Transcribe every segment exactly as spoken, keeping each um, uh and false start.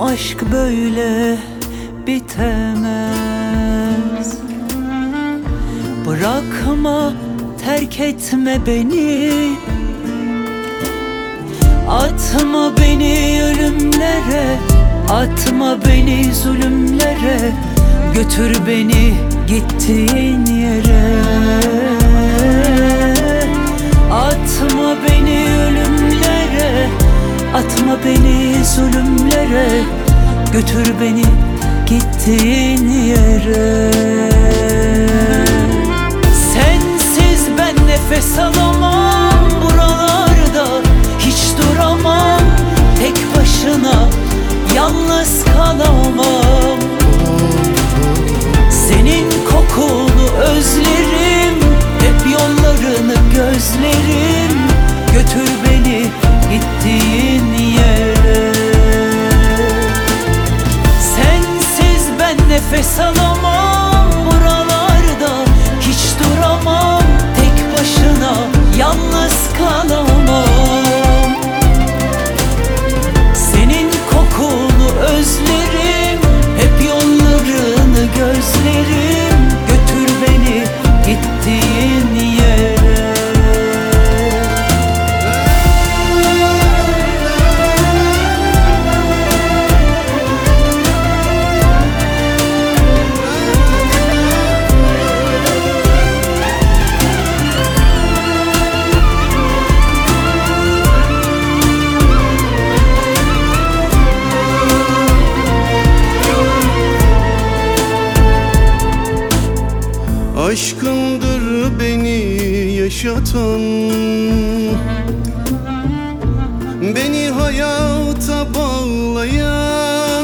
aşk böyle bitemez. Bırakma, terk etme beni, atma beni ölümlere, atma beni zulümlere, götür beni gittiğin yere. Atma beni ölümlere, atma beni zulümlere, götür beni gittiğin yere. Sensiz ben nefes alamam, buralarda hiç duramam. Tek başına yalnız kalamam. Senin kokunu özlerim, hep yollarını gözlerim, götür beni gittiğin yere. Sensiz ben nefes alamam, buralarda hiç duramam. Tek başına yalnız kalamam. Senin kokunu özlerim, hep yollarını gözlerim, götür beni gittiğin yere. Aşkındır beni yaşatan, beni hayata bağlayan.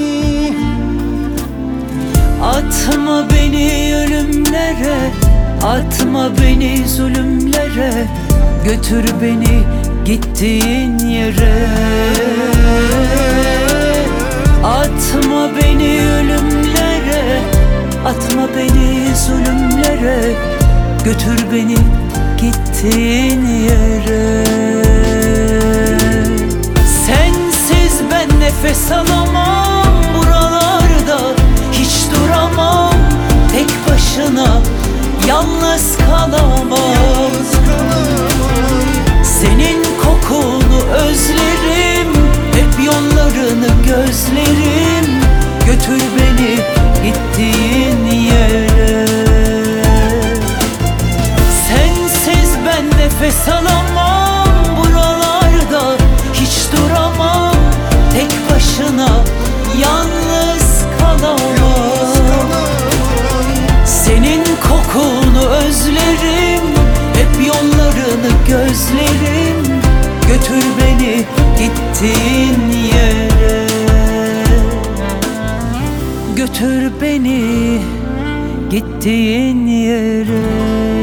Atma beni ölümlere, atma beni zulümlere, götür beni gittiğin yere. Atma beni ölümlere, atma beni zulümlere, götür beni gittiğin yere. Sensiz ben nefes alamam, buralarda hiç duramam. Tek başına yalnız kalamam. Senin kokunu özlerim, hep yollarını gözlerim, götür beni gittiğin yere. Sensiz ben nefes alamam, buralarda hiç duramam. Tek başına yalnız kalamam. Senin kokunu özlerim, hep yollarını gözlerim, götür beni gittiğin yere. Götür beni gittiğin yere.